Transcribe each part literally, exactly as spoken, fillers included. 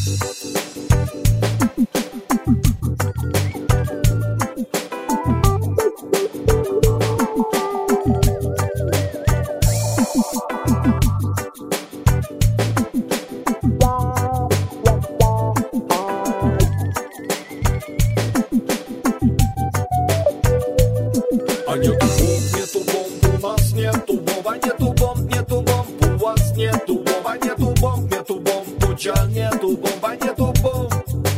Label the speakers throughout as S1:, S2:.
S1: А нету бомб, нету бомб, у нас нету бомб, а нету бомб, нету бомб, у вас нету бомб, а нету бомб, нету бомб, у Джа нету бомб, а нету бомб.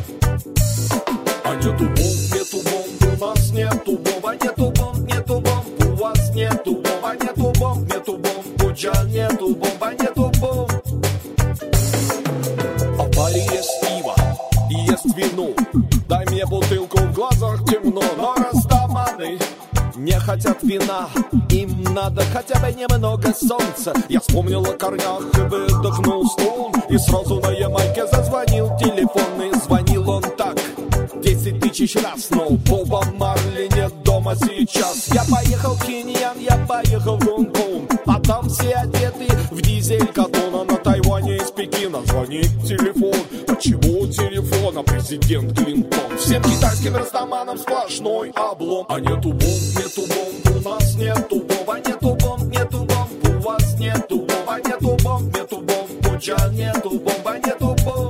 S1: А нету бомб, нету бомб, у нас нету бомб, а нету бомб, нету бомб, у вас нету бомб, а нету бомб, нету бомб, у Джа нету бомб, а нету бомб. А в баре есть пиво и есть вино, дай мне бутылку, в глазах темно, но растаманы не хотят вина, им надо хотя бы немного солнца. Я вспомнил о корнях и выдохнул стон, и сразу на Ямайке зазвонил телефон. И звонил он так десять тысяч раз, но Боба Марли нет дома сейчас. Я поехал в Киньян, я поехал в Гонконг, а там все одеты в дизель Катона. На Тайване из Пекина звонит телефон. Почему телефон, а президент Клинтон? Всем китайским растаманам сплошной облом. А нету бомб, нету бомб, у нас нету бомб, а нету бомб, нету бомб, у вас нету бомб, а нету бомб, нету бомб, у Джа нету бомб, а нету бомб.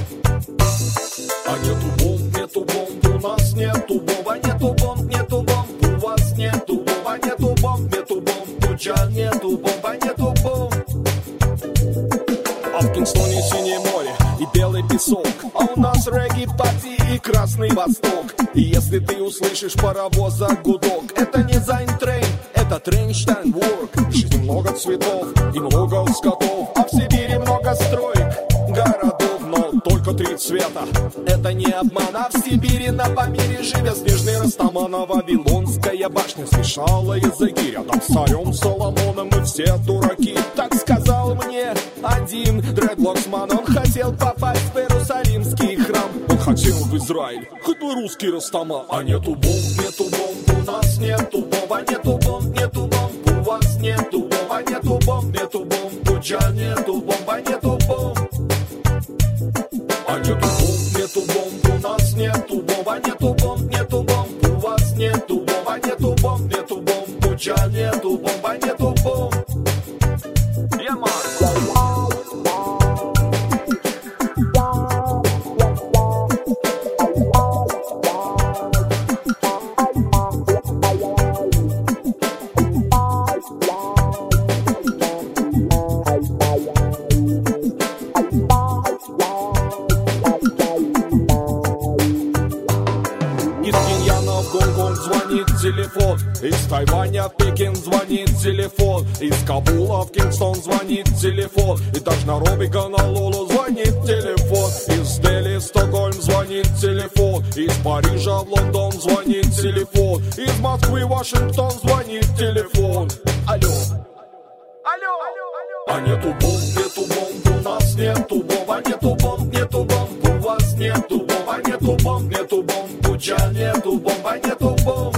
S1: А нету бомб, нету бомб, у нас нету бомб, а нету бомб, нету бомб, у вас нету бомб, а нету бомб, нету бомб, у Джа нету бомб, а нету бомб. А в Кингстоне синее море и белый песок, а у нас регги-пати и красный восток. И если ты услышишь паровоза гудок, это не Зайнтрейн, это Трейнштейн-Ворк. В жизни много цветов и много скотов, а в Сибири много строек, городов, но только три цвета. Это не обман, а в Сибири на Памире живет снежный растаман. А Вавилонская башня смешала языки, рядом с царем Соломоном мы все дураки. Так сказал мне один дредлоксман, он хотел попасть в Иерусалимский храм. Он хотел в Израиль, хоть бы русский растаман. А нету бомб, нету бомб, у нас нету бомб, а нету бомб, нету бомб, у вас нету бомб, а нету бомб, нету бомб, у Джа нету бомб, а нету бомб. А нету бомб, нету бомб, у нас нету бомб, а нету бомб, нету бомб, у вас нету бомб, а нету бомб, нету бомб, у Джа нету бомб, а нету бомб. Звонит телефон, из Тайваня в Пекин звонит телефон, из Кабула в Кингстон звонит телефон, и даже на Робби Гонолулу звонит телефон, из Дели в Стокгольм звонит телефон, из Парижа в Лондон звонит телефон, из Москвы в Вашингтон звонит телефон. Алло, алло, а нету бомб, нету бомб, у нас нету бомб, а нету бомб, нету бомб, у вас нету бомб, а нету бомб, нету бомб, у Джа нету бомб, а нету бомб.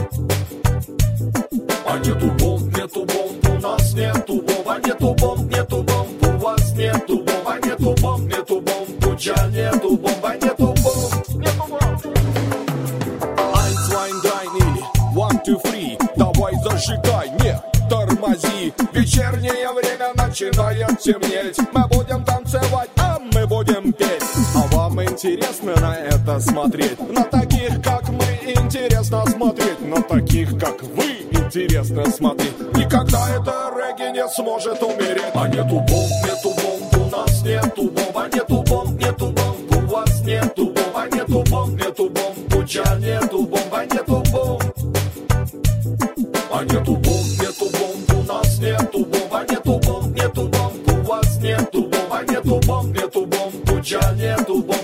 S1: А нету бомб, нету бомб, у нас нету бомб, а нету бомб, нету бомб, у вас нету бомб, а нету бомб, нету бомб, у Джа нету бомб, а нету бомб. Нету бомб. Eins, zwei, drei, или one, two, three, давай зажигай, не тормози. Вечернее время начинает темнеть, мы будем танцевать, а мы будем петь. А вам интересно на это смотреть? На таких, как мы, интересно смотреть. На таких, как вы, интересно смотреть. Никогда это регги не сможет умереть. А нету бомб, нету бомб, у нас нету бомб, а нету бомб, нету бомб, у вас нету бомб, а нету бомб, нету бомб, у Джа нету бомб, а нету бомб. А нету бомб, нету бомб, у нас нету бомб, а нету бомб, нету бомб, у вас нету бомб, а нету бомб, нету бомб, у Джа нету бомб.